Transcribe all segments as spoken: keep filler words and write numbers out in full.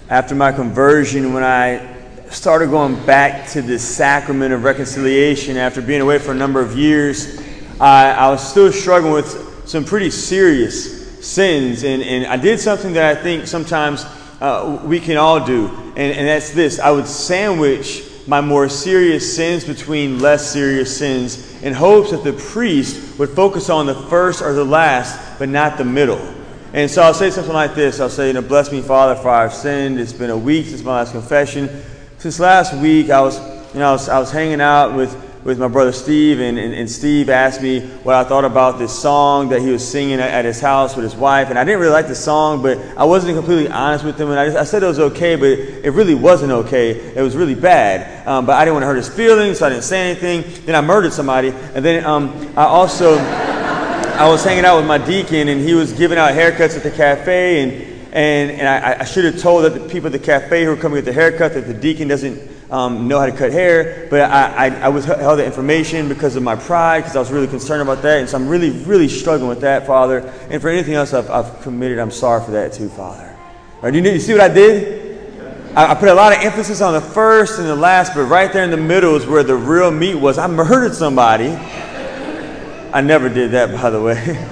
after my conversion, when I started going back to the sacrament of reconciliation after being away for a number of years, I, I was still struggling with some pretty serious sins. And, and I did something that I think sometimes uh, we can all do. And, and that's this. I would sandwich my more serious sins between less serious sins in hopes that the priest would focus on the first or the last, but not the middle. And so I'll say something like this. I'll say, you know, bless me, Father, for I've sinned. It's been a week since my last confession. Since last week, I was, you know, I was, I was hanging out with, with my brother Steve, and, and, and Steve asked me what I thought about this song that he was singing at, at his house with his wife. And I didn't really like the song, but I wasn't completely honest with him. And I, just, I said it was okay, but it really wasn't okay. It was really bad. Um, but I didn't want to hurt his feelings, so I didn't say anything. Then I murdered somebody. And then um, I also, I was hanging out with my deacon, and he was giving out haircuts at the cafe, and And, and I, I should have told that the people at the cafe who were coming to get the haircut that the deacon doesn't um, know how to cut hair. But I, I, I was held that information because of my pride, because I was really concerned about that. And so I'm really, really struggling with that, Father. And for anything else I've, I've committed, I'm sorry for that too, Father. All right, you, you see what I did? I, I put a lot of emphasis on the first and the last, but right there in the middle is where the real meat was. I murdered somebody. I never did that, by the way.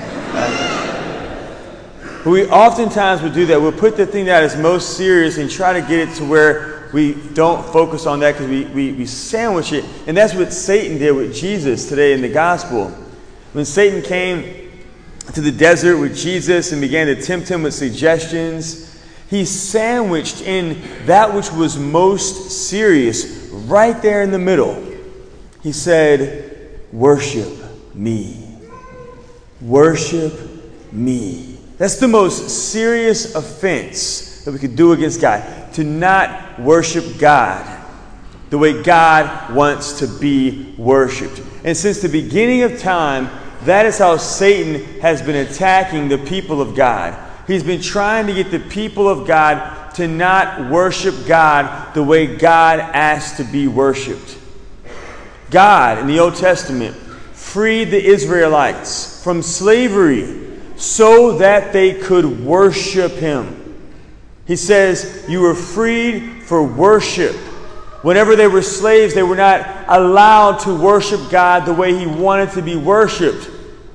But we oftentimes will do that. We'll put the thing that is most serious and try to get it to where we don't focus on that because we, we, we sandwich it. And that's what Satan did with Jesus today in the gospel. When Satan came to the desert with Jesus and began to tempt him with suggestions, he sandwiched in that which was most serious right there in the middle. He said, worship me. Worship me. That's the most serious offense that we could do against God, to not worship God the way God wants to be worshiped. And since the beginning of time, that is how Satan has been attacking the people of God. He's been trying to get the people of God to not worship God the way God asks to be worshiped. God, in the Old Testament, freed the Israelites from slavery so that they could worship Him. He says, you were freed for worship. Whenever they were slaves, they were not allowed to worship God the way He wanted to be worshipped.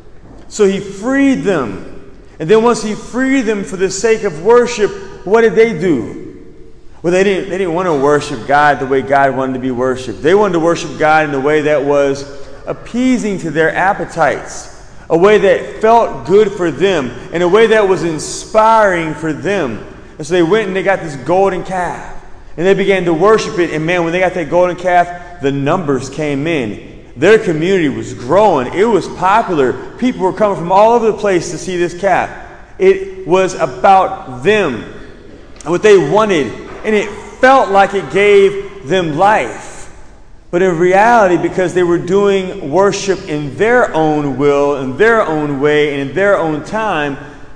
So He freed them. And then once He freed them for the sake of worship, what did they do? Well, they didn't, they didn't want to worship God the way God wanted to be worshipped. They wanted to worship God in a way that was appeasing to their appetites. A way that felt good for them, in a way that was inspiring for them. And so they went and they got this golden calf. And they began to worship it. And man, when they got that golden calf, the numbers came in. Their community was growing. It was popular. People were coming from all over the place to see this calf. It was about them and what they wanted. And it felt like it gave them life. But in reality, because they were doing worship in their own will, in their own way, and in their own time,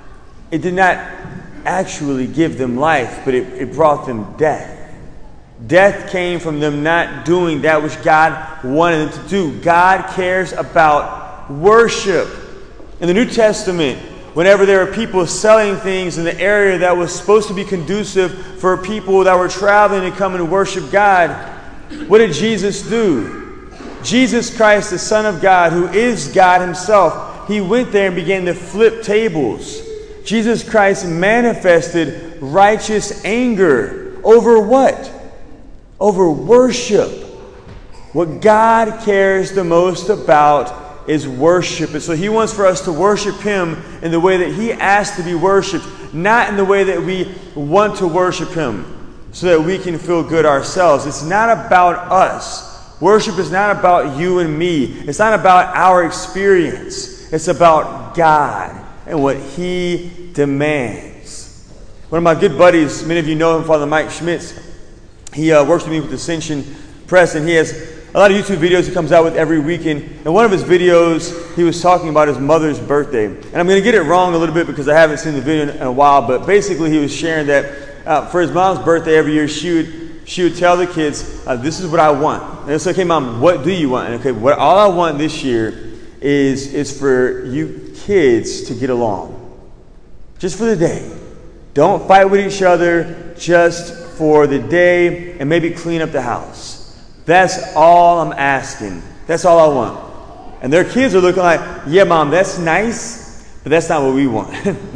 it did not actually give them life, but it, it brought them death. Death came from them not doing that which God wanted them to do. God cares about worship. In the New Testament, whenever there were people selling things in the area that was supposed to be conducive for people that were traveling to come and worship God, what did Jesus do? Jesus Christ, the Son of God, who is God Himself, He went there and began to flip tables. Jesus Christ manifested righteous anger over what? Over worship. What God cares the most about is worship. And so He wants for us to worship Him in the way that He asked to be worshipped, not in the way that we want to worship Him, so that we can feel good ourselves. It's not about us. Worship is not about you and me. It's not about our experience. It's about God and what He demands. One of my good buddies, many of you know him, Father Mike Schmitz, he uh, works with me with Ascension Press, and he has a lot of YouTube videos he comes out with every weekend. And one of his videos, he was talking about his mother's birthday. And I'm going to get it wrong a little bit because I haven't seen the video in a while, but basically he was sharing that Uh, for his mom's birthday every year, she would she would tell the kids, uh, "This is what I want." And it's like, "Okay, Mom, what do you want?" And okay, what all I want this year is is for you kids to get along, just for the day. Don't fight with each other just for the day and maybe clean up the house. That's all I'm asking. That's all I want. And their kids are looking like, yeah, Mom, that's nice, but that's not what we want.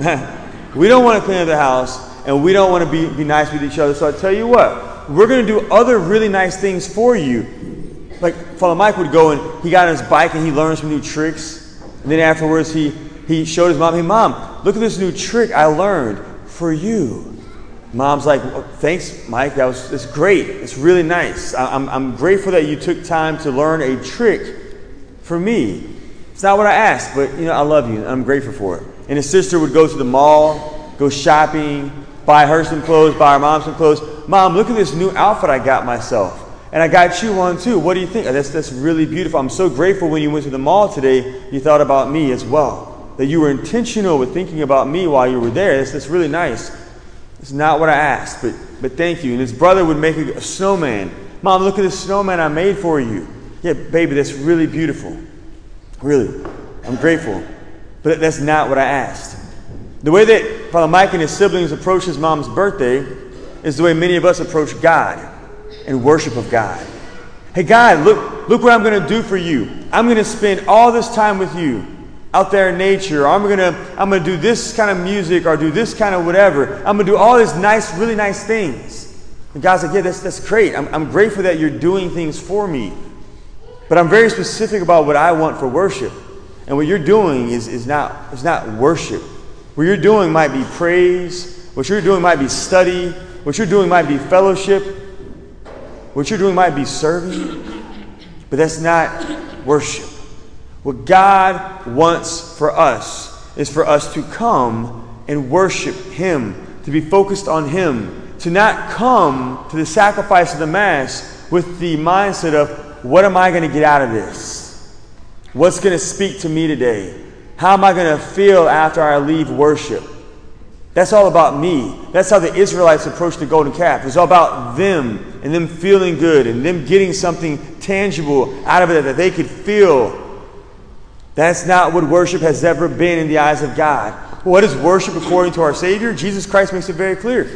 We don't want to clean up the house, and we don't want to be, be nice with each other. So I tell you what, we're going to do other really nice things for you. Like Father Mike would go and he got on his bike and he learned some new tricks. And then afterwards he, he showed his mom, hey, Mom, look at this new trick I learned for you. Mom's like, well, thanks, Mike. That was that's great. It's really nice. I, I'm, I'm grateful that you took time to learn a trick for me. It's not what I asked, but you know, I love you and I'm grateful for it. And his sister would go to the mall, go shopping, buy her some clothes, buy her mom some clothes. Mom, look at this new outfit I got myself. And I got you one too. What do you think? Oh, that's, that's really beautiful. I'm so grateful when you went to the mall today, you thought about me as well. That you were intentional with thinking about me while you were there. That's, that's really nice. It's not what I asked, but, but thank you. And his brother would make a, a snowman. Mom, look at this snowman I made for you. Yeah, baby, that's really beautiful. Really. I'm grateful. But that's not what I asked. The way that Father Mike and his siblings approach his mom's birthday is the way many of us approach God and worship of God. Hey, God, look, look what I'm going to do for you. I'm going to spend all this time with you out there in nature. Or I'm going to I'm going to do this kind of music or do this kind of whatever. I'm going to do all these nice, really nice things. And God's like, yeah, that's, that's great. I'm, I'm grateful that you're doing things for me. But I'm very specific about what I want for worship. And what you're doing is, is, not, is not worship. What you're doing might be praise. What you're doing might be study. What you're doing might be fellowship. What you're doing might be serving. But that's not worship. What God wants for us is for us to come and worship Him, to be focused on Him, to not come to the sacrifice of the Mass with the mindset of, what am I going to get out of this? What's going to speak to me today? How am I going to feel after I leave worship? That's all about me. That's how the Israelites approached the golden calf. It's all about them and them feeling good and them getting something tangible out of it that they could feel. That's not what worship has ever been in the eyes of God. What is worship according to our Savior? Jesus Christ makes it very clear.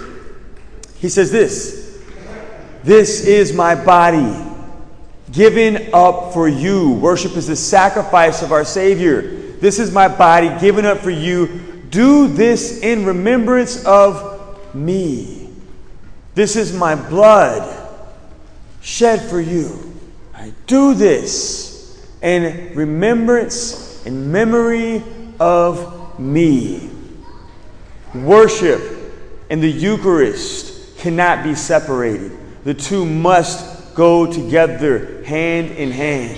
He says this, this is my body given up for you. Worship is the sacrifice of our Savior. This is my body given up for you. Do this in remembrance of me. This is my blood shed for you. I do this in remembrance and memory of me. Worship and the Eucharist cannot be separated. The two must go together hand in hand.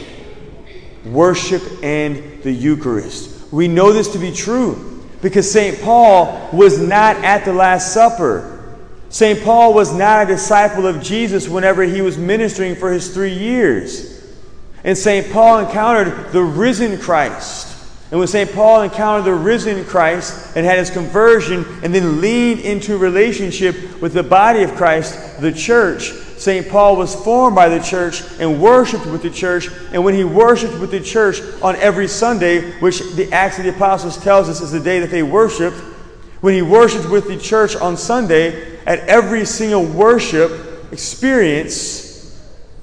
Worship and the Eucharist. We know this to be true because Saint Paul was not at the Last Supper. Saint Paul was not a disciple of Jesus whenever he was ministering for his three years. And Saint Paul encountered the risen Christ. And when Saint Paul encountered the risen Christ and had his conversion and then leaned into relationship with the body of Christ, the church, Saint Paul was formed by the church and worshipped with the church. And when he worshipped with the church on every Sunday, which the Acts of the Apostles tells us is the day that they worshipped, when he worshipped with the church on Sunday, at every single worship experience,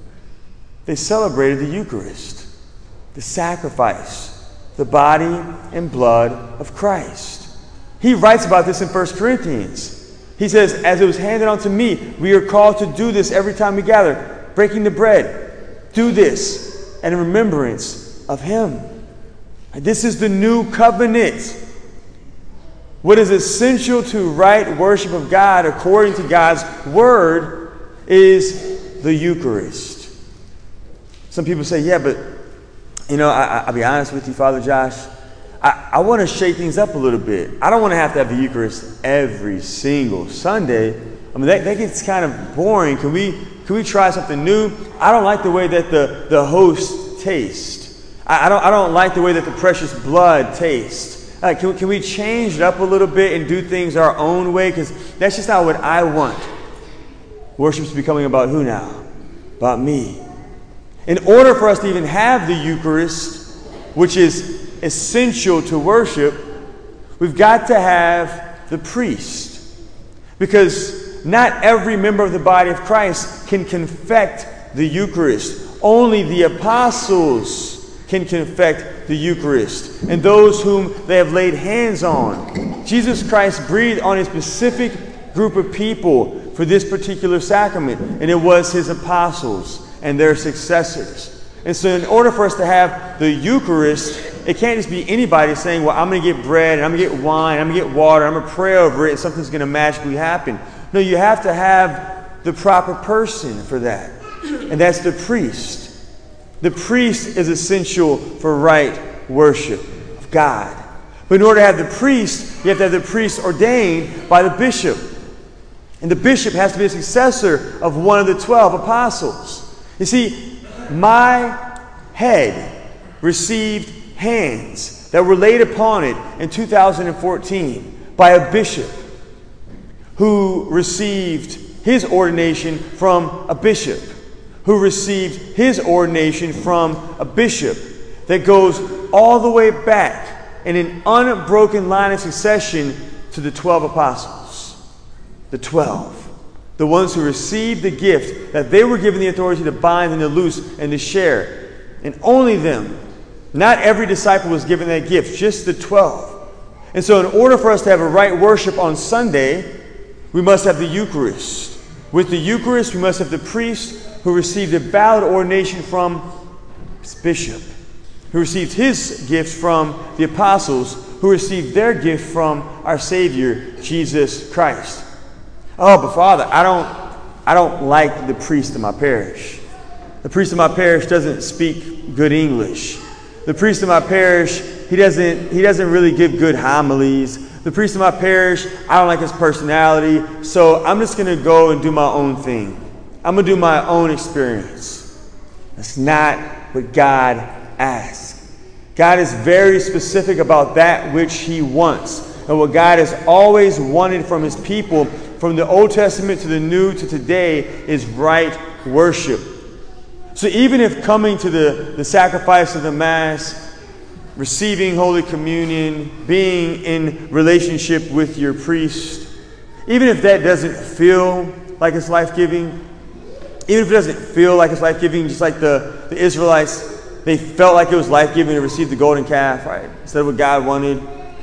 they celebrated the Eucharist, the sacrifice, the body and blood of Christ. He writes about this in First Corinthians. He says, as it was handed on to me, we are called to do this every time we gather. Breaking the bread. Do this in remembrance of Him. This is the new covenant. What is essential to right worship of God according to God's Word is the Eucharist. Some people say, yeah, but, you know, I, I'll be honest with you, Father Josh. I, I want to shake things up a little bit. I don't want to have to have the Eucharist every single Sunday. I mean, that, that gets kind of boring. Can we can we try something new? I don't like the way that the, the host tastes. I, I don't I don't like the way that the precious blood tastes. Uh, can, can we change it up a little bit and do things our own way? Because that's just not what I want. Worship's becoming about who now? About me. In order for us to even have the Eucharist, which is essential to worship, we've got to have the priest. Because not every member of the body of Christ can confect the Eucharist. Only the apostles can confect the Eucharist, and those whom they have laid hands on. Jesus Christ breathed on a specific group of people for this particular sacrament, and it was his apostles and their successors. And so in order for us to have the Eucharist, it can't just be anybody saying, well, I'm going to get bread, and I'm going to get wine, I'm going to get water, I'm going to pray over it, and something's going to magically happen. No, you have to have the proper person for that, and that's the priest. The priest is essential for right worship of God. But in order to have the priest, you have to have the priest ordained by the bishop. And the bishop has to be a successor of one of the twelve apostles. You see, my head received hands that were laid upon it in two thousand fourteen by a bishop who received his ordination from a bishop, who received his ordination from a bishop, that goes all the way back in an unbroken line of succession to the twelve apostles. The twelve. The ones who received the gift that they were given the authority to bind and to loose and to share. And only them. Not every disciple was given that gift, just the twelve. And so in order for us to have a right worship on Sunday, we must have the Eucharist. With the Eucharist, we must have the priest who received a valid ordination from his bishop, who received his gift from the apostles, who received their gift from our Savior, Jesus Christ. Oh, but Father, I don't, I don't like the priest in my parish. The priest in my parish doesn't speak good English. The priest in my parish, he doesn't, he doesn't really give good homilies. The priest in my parish, I don't like his personality, so I'm just going to go and do my own thing. I'm going to do my own experience. That's not what God asks. God is very specific about that which he wants. And what God has always wanted from his people, from the Old Testament to the New to today, is right worship. So even if coming to the, the sacrifice of the Mass, receiving Holy Communion, being in relationship with your priest, even if that doesn't feel like it's life-giving, even if it doesn't feel like it's life-giving, just like the, the Israelites, they felt like it was life-giving to receive the golden calf, right? Instead of what God wanted,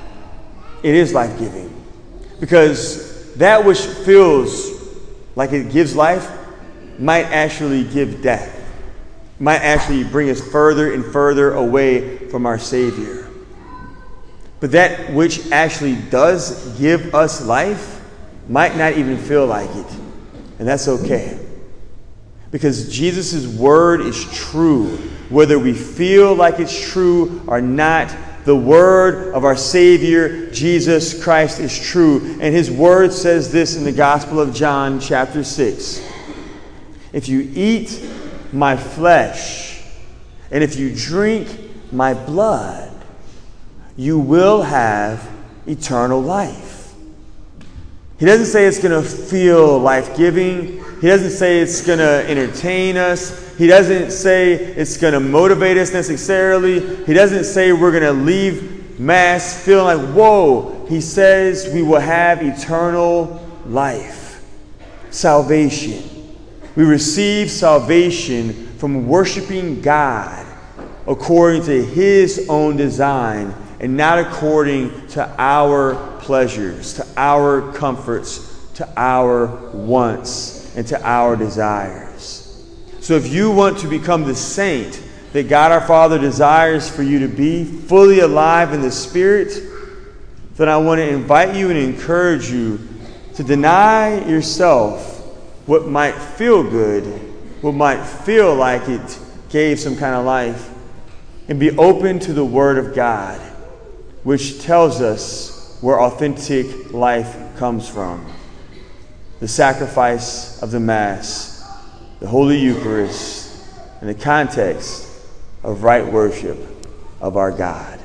it is life-giving. Because that which feels like it gives life might actually give death. Might actually bring us further and further away from our Savior. But that which actually does give us life might not even feel like it. And that's okay. Because Jesus' word is true. Whether we feel like it's true or not, the word of our Savior, Jesus Christ, is true. And his word says this in the Gospel of John, chapter six. If you eat my flesh, and if you drink my blood, you will have eternal life. He doesn't say it's going to feel life-giving. He doesn't say it's going to entertain us. He doesn't say it's going to motivate us necessarily. He doesn't say we're going to leave Mass feeling like, whoa. He says we will have eternal life, salvation. We receive salvation from worshiping God according to his own design and not according to our pleasures, to our comforts, to our wants, and to our desires. So if you want to become the saint that God our Father desires for you to be, fully alive in the Spirit, then I want to invite you and encourage you to deny yourself what might feel good, what might feel like it gave some kind of life, and be open to the Word of God, which tells us where authentic life comes from. The sacrifice of the Mass, the Holy Eucharist, and the context of right worship of our God.